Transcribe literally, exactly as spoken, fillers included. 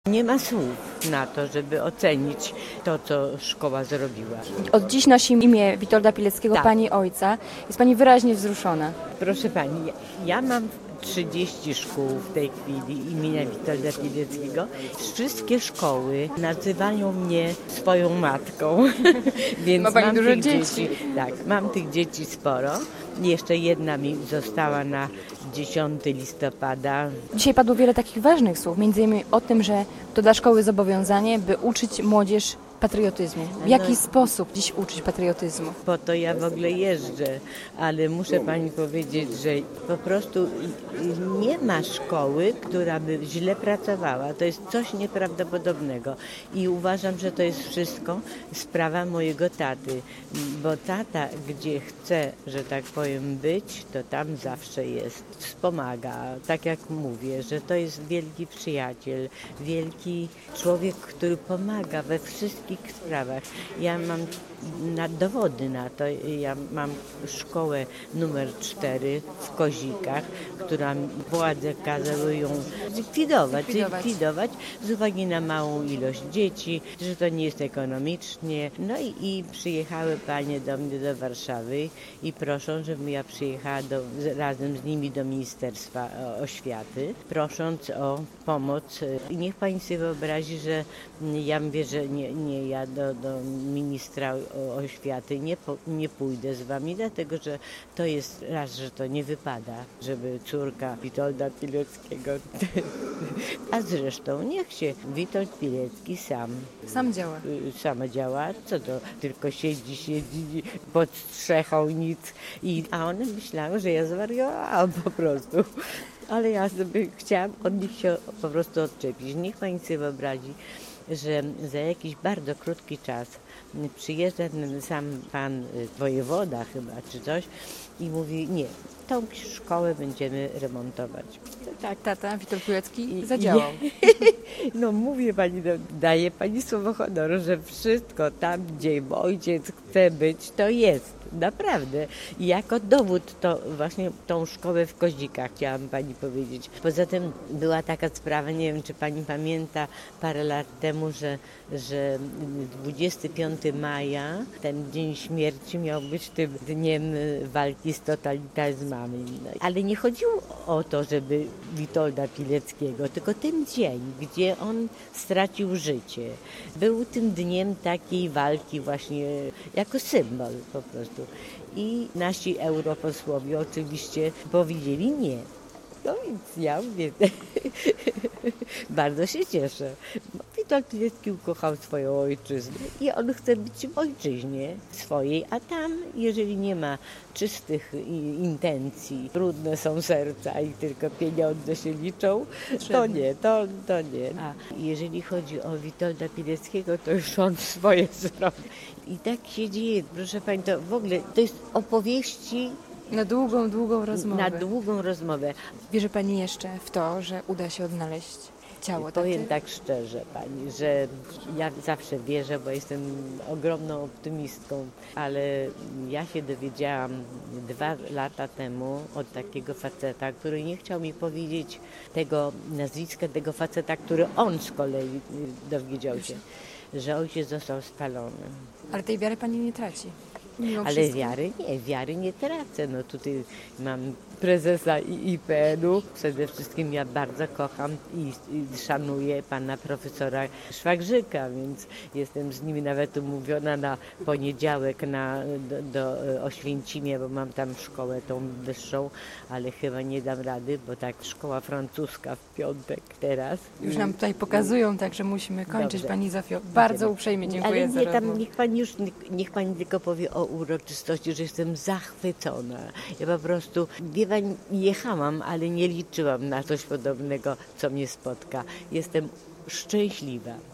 Nie ma słów na to, żeby ocenić to, co szkoła zrobiła. Od dziś nosi imię Witolda Pileckiego, Tak. pani ojca. Jest pani wyraźnie wzruszona. Proszę pani, ja, ja mam trzydzieści szkół w tej chwili imienia Witolda Pileckiego. Wszystkie szkoły nazywają mnie swoją matką, więc Ma pani mam dużo tych dzieci. Tak, mam tych dzieci sporo. Jeszcze jedna mi została na dziesiątego listopada. Dzisiaj padło wiele takich ważnych słów, między innymi o tym, że to dla szkoły zobowiązanie, by uczyć młodzież patriotyzmu. W jaki No. sposób dziś uczyć patriotyzmu? Po to ja w ogóle jeżdżę, ale muszę pani powiedzieć, że po prostu nie ma szkoły, która by źle pracowała. To jest coś nieprawdopodobnego i uważam, że to jest wszystko sprawa mojego taty, bo tata, gdzie chce, że tak powiem, być, to tam zawsze jest. Wspomaga, tak jak mówię, że to jest wielki przyjaciel, wielki człowiek, który pomaga we wszystkich sprawach. Ja mam na dowody na to. Ja mam szkołę numer cztery w Kozikach, która władze kazały ją zlikwidować, Zlikwidować. zlikwidować z uwagi na małą ilość dzieci, że to nie jest ekonomicznie. No i, i przyjechały panie do mnie do Warszawy i proszą, żebym ja przyjechała do, razem z nimi do Ministerstwa Oświaty, prosząc o pomoc. I niech pani sobie wyobrazi, że ja mówię, że nie, nie ja do, do ministra oświaty nie, po, nie pójdę z wami, dlatego że to jest raz, że to nie wypada, żeby córka Witolda Pileckiego, a zresztą niech się Witold Pilecki sam Sam działa. sama działa, co to tylko siedzi, siedzi pod strzechą, nic. I, a one myślały, że ja zwariowałam po prostu. Ale ja sobie chciałam od nich się po prostu odczepić. Niech pani sobie wyobrazi, że za jakiś bardzo krótki czas przyjeżdża ten sam pan wojewoda chyba czy coś i mówi, nie, tą szkołę będziemy remontować. Tak, tata Witold Pilecki I- zadziałał. No mówię pani, no, daje pani słowo honoru, że wszystko tam, gdzie ojciec chce być, to jest. Naprawdę. I jako dowód to właśnie tą szkołę w Kozikach chciałam pani powiedzieć. Poza tym była taka sprawa, nie wiem czy pani pamięta, parę lat temu, że, że dwudziestego piątego maja, ten dzień śmierci miał być tym dniem walki z totalitaryzmami. No, ale nie chodziło o to, żeby Witolda Pileckiego, tylko ten dzień, gdzie on stracił życie. Był tym dniem takiej walki właśnie jako symbol po prostu. I nasi europosłowie oczywiście powiedzieli nie. No więc ja mówię, bardzo się cieszę. Witold Pilecki ukochał swoją ojczyznę i on chce być w ojczyźnie swojej, a tam, jeżeli nie ma czystych intencji, brudne są serca i tylko pieniądze się liczą, to nie, to, to nie. A jeżeli chodzi o Witolda Pileckiego, to już on swoje zrobił. I tak się dzieje, proszę pani, to w ogóle to jest opowieści Na długą, długą rozmowę. na długą rozmowę. Wierzy pani jeszcze w to, że uda się odnaleźć ciało taty? Powiem tak szczerze pani, że ja zawsze wierzę, bo jestem ogromną optymistką, ale ja się dowiedziałam dwa lata temu od takiego faceta, który nie chciał mi powiedzieć tego nazwiska, tego faceta, który on z kolei dowiedział się, że ojciec został spalony. Ale tej wiary pani nie traci. Mimo Ale wszystko. wiary nie, wiary nie tracę. No tutaj mam prezesa I P N-u. Przede wszystkim ja bardzo kocham i, i szanuję pana profesora Szwagrzyka, więc jestem z nimi nawet umówiona na poniedziałek na, do, do Oświęcimia, bo mam tam szkołę tą wyższą, ale chyba nie dam rady, bo tak szkoła francuska w piątek teraz. Już nam tutaj pokazują, także musimy kończyć. Dobrze. Pani Zofio, bardzo uprzejmie dziękuję Ale za nie, tam rozmowę. niech pani już, niech pani tylko powie o uroczystości, że jestem zachwycona. Ja po prostu, wie pani, jechałam, ale nie liczyłam na coś podobnego, co mnie spotka. Jestem szczęśliwa.